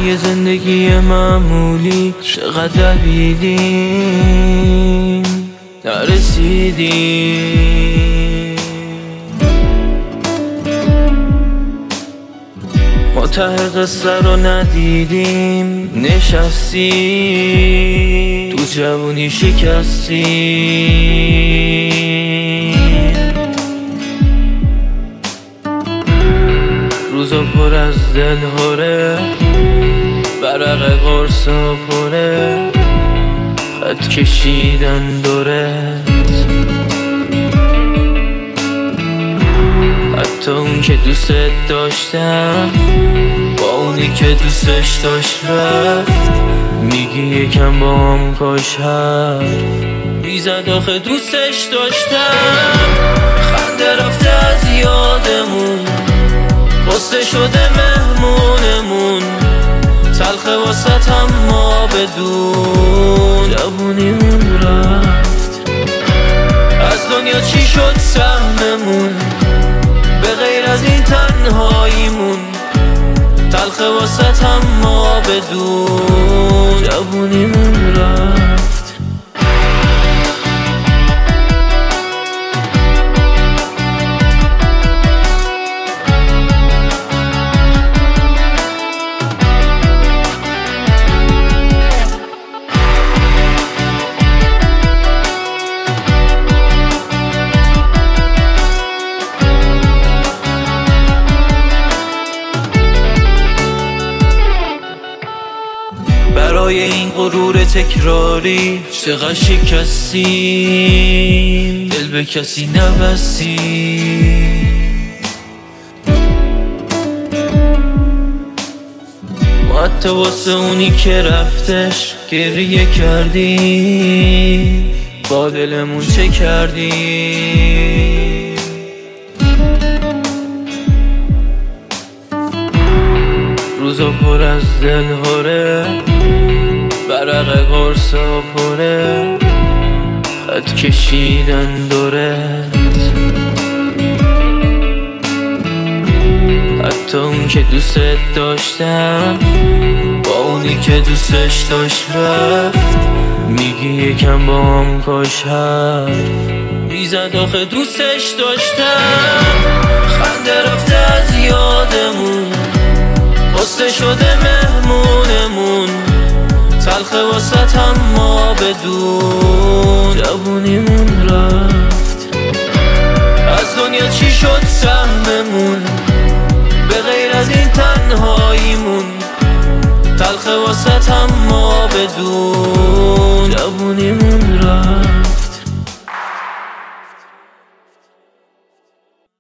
یه زندگی معمولی چقدر دویدیم نرسیدیم، ما ته قصه رو ندیدیم، نشستیم تو جوونی شکستیم، روزا پر از دلهوره، برق قرص و پره، خط کشیدن دورت، حتی اون که دوست داشتم با اونی که دوستش داشت رفت، میگی یکم با هم کاش حرف میزد آخه دوستش داشتم، خنده رفته از یادمون، قصه شده مهمونمون، تلخه واسط هم ما بدون، جوونیمون رفت، از دنیا چی شد سهممون، به غیر از این تنهاییمون، تلخه واسط هم ما بدون، جوونیمون رفت. برای این غرور تکراری چقدر شکستیم، دل به کسی نبستیم، ما حتی واسه اونی که رفتش گریه کردیم، با دلمون چه کردیم، روزا پر از دلهوره، برق قرص و پره، خط کشیدن دورت، حتی اون که دوست داشتم با اونی که دوستش داشت رفت، میگی یکم با هم کاش حرف میزد آخه دوستش داشتم، خنده رفته از یادمون، قصه شده مهمونمون، تلخه واسط هم ما بدون، جوونیمون رفت، از دنیا چی شد سهممون، به غیر از این تنهاییمون، تلخه واسط هم ما بدون.